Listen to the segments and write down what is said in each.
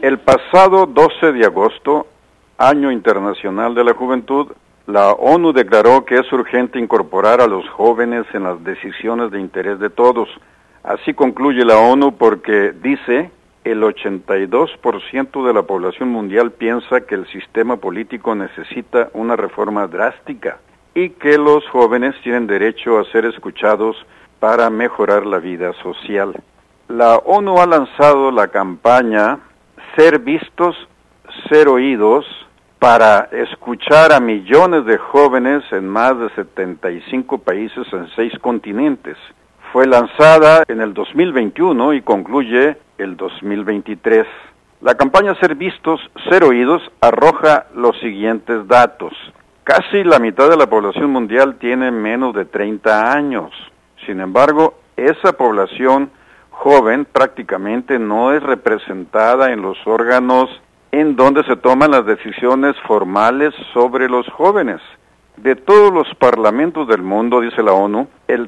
El pasado 12 de agosto, Año Internacional de la Juventud, la ONU declaró que es urgente incorporar a los jóvenes en las decisiones de interés de todos. Así concluye la ONU porque dice, el 82% de la población mundial piensa que el sistema político necesita una reforma drástica y que los jóvenes tienen derecho a ser escuchados para mejorar la vida social. La ONU ha lanzado la campaña Ser Vistos, Ser Oídos, para escuchar a millones de jóvenes en más de 75 países en 6 continentes. Fue lanzada en el 2021 y concluye el 2023. La campaña Ser Vistos, Ser Oídos arroja los siguientes datos. Casi la mitad de la población mundial tiene menos de 30 años. Sin embargo, esa población joven prácticamente no es representada en los órganos en donde se toman las decisiones formales sobre los jóvenes. De todos los parlamentos del mundo, dice la ONU, el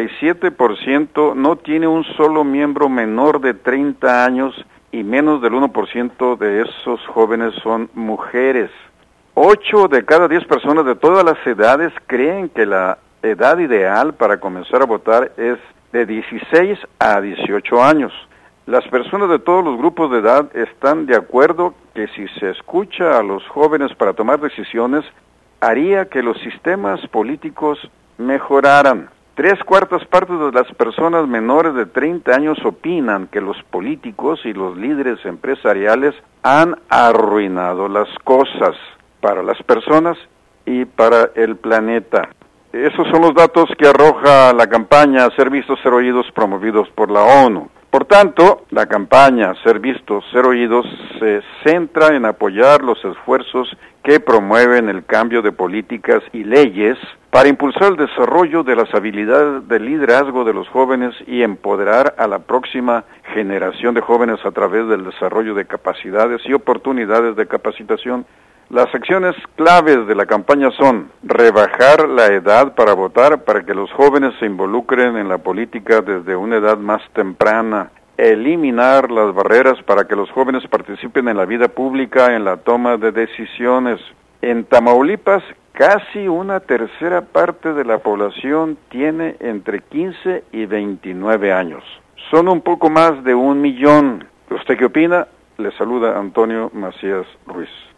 37% no tiene un solo miembro menor de 30 años y menos del 1% de esos jóvenes son mujeres. 8 de cada 10 personas de todas las edades creen que la edad ideal para comenzar a votar es de 16 a 18 años. Las personas de todos los grupos de edad están de acuerdo que si se escucha a los jóvenes para tomar decisiones, haría que los sistemas políticos mejoraran. 3/4 partes de las personas menores de 30 años opinan que los políticos y los líderes empresariales han arruinado las cosas para las personas y para el planeta. Esos son los datos que arroja la campaña Ser Vistos, Ser Oídos, promovidos por la ONU. Por tanto, la campaña Ser Vistos, Ser Oídos se centra en apoyar los esfuerzos que promueven el cambio de políticas y leyes para impulsar el desarrollo de las habilidades de liderazgo de los jóvenes y empoderar a la próxima generación de jóvenes a través del desarrollo de capacidades y oportunidades de capacitación. Las acciones claves de la campaña son rebajar la edad para votar para que los jóvenes se involucren en la política desde una edad más temprana, eliminar las barreras para que los jóvenes participen en la vida pública en la toma de decisiones. En Tamaulipas, casi 1/3 parte de la población tiene entre 15 y 29 años. Son un poco más de 1 millón. ¿Usted qué opina? Le saluda Antonio Macías Ruiz.